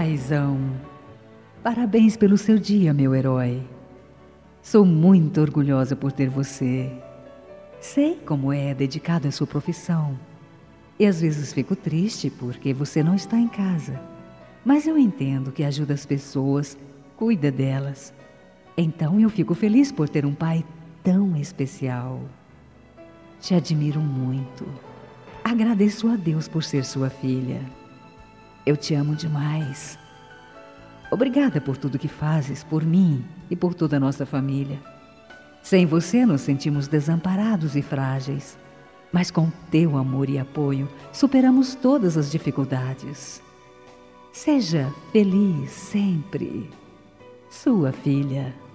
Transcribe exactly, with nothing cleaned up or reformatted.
paizão! Parabéns pelo seu dia, meu herói. Sou muito orgulhosa por ter você. Sei como é dedicado à sua profissão. E às vezes fico triste porque você não está em casa. Mas eu entendo que ajuda as pessoas, cuida delas. Então eu fico feliz por ter um pai tão especial. Te admiro muito. Agradeço a Deus por ser sua filha. Eu te amo demais. Obrigada por tudo que fazes por mim e por toda a nossa família. Sem você nos sentimos desamparados e frágeis. Mas com teu amor e apoio, superamos todas as dificuldades. Seja feliz sempre. Sua filha.